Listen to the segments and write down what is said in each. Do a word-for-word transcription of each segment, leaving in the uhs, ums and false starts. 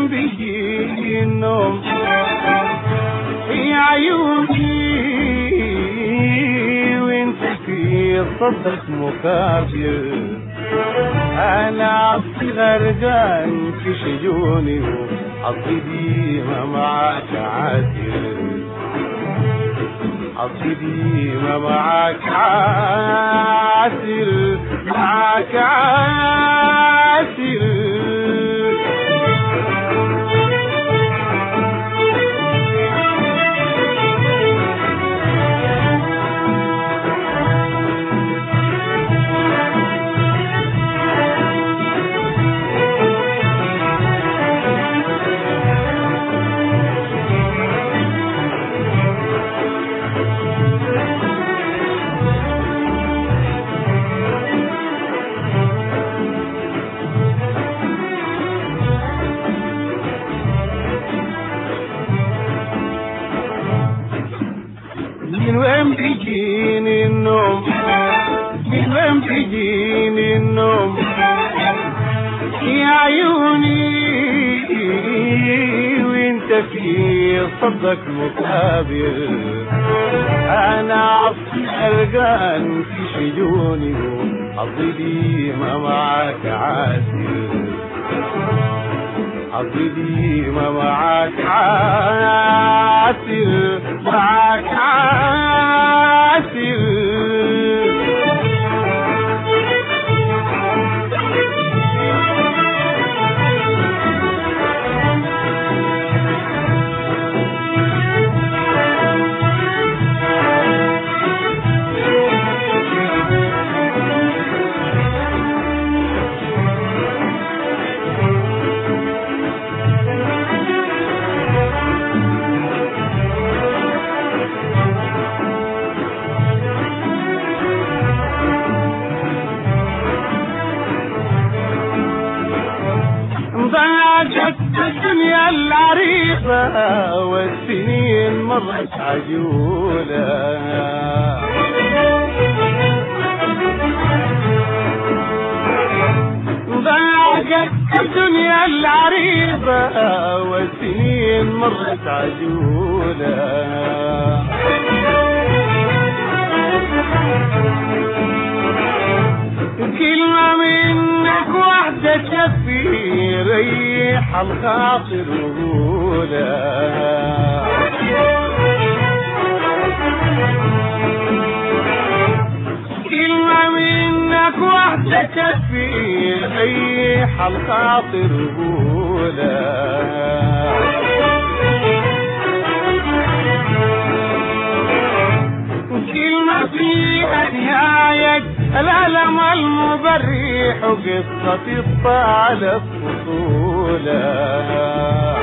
وين بيجي النوم يا عيوني وانت في صدق مكابر، انا عصي غرقان في شجوني وحظي ديما معاك عاسر، حظي ديما معاك عاسر، معاك عاسر. من وين بيجيني النوم، من وين بيجيني النوم يا عيوني وانت في صدق مكابر، انا عصي غرقان في شجوني وحظي ديما معاك عاسر، حظي ديما معاك عاسر، معاك عاسر. ضاقت الدنيا العريضة والسنين مرت عجولة، ضاقت الدنيا العريضة والسنين مرت عجولة، كلمة منك واحدة تكفي ريح الخاطر وقولها، كلمة منك واحدة تكفي ريح الخاطر وقولها، كلمة فيها نهاية الألم المبرح وقصة الطالب فصولها،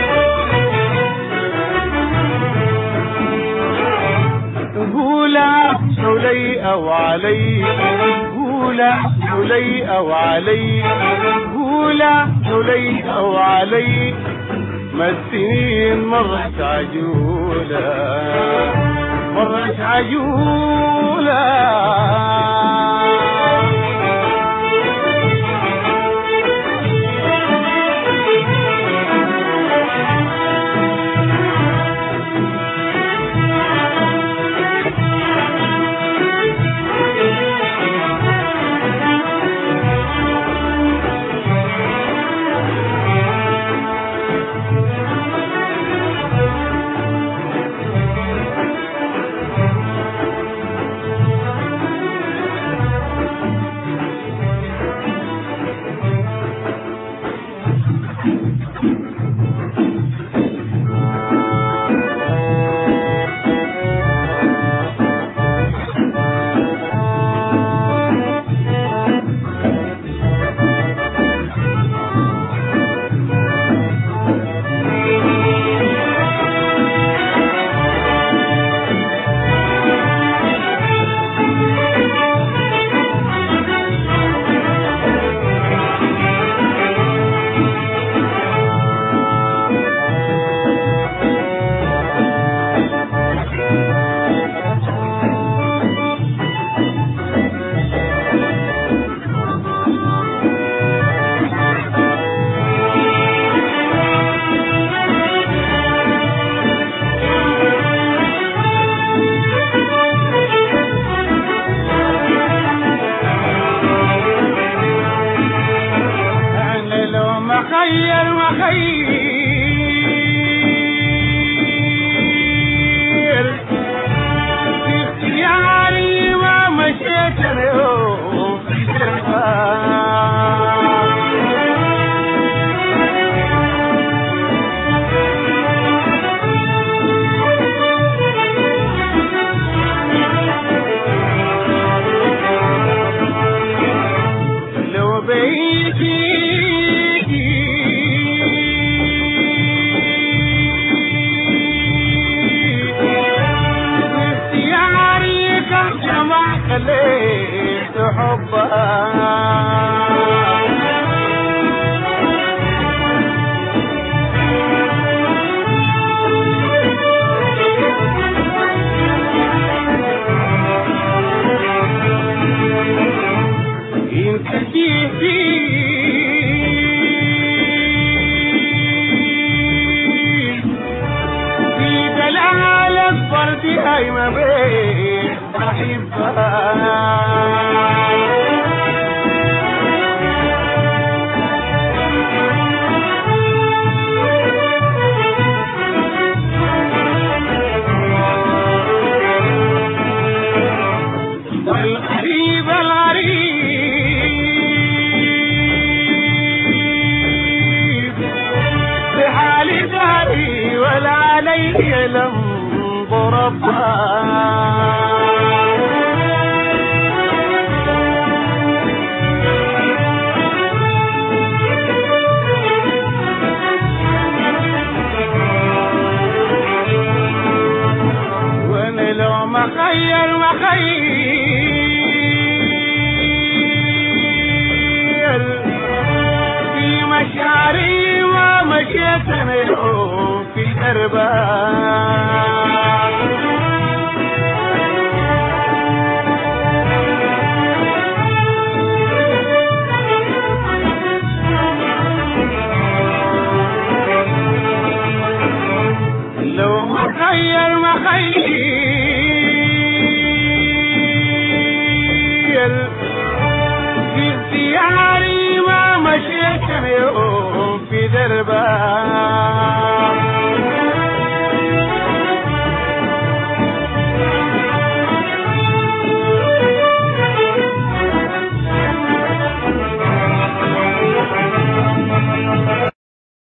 قولا حولي أو علي، قولا حولي أو علي، قولا حولي أو علي، ما السنين مرت عجولة، مرت عجولة. بربها. انت فيه فيه في دلالة فردي هاي ما بين أحبها. الغريب الغريب بحالي داري ولا علي لم ضربها. وانا لو مخير مخير في مشاعري ومشيت انا يوم في دربها. لو مخير مخير في اختياري ما مشيت اليوم في دربها.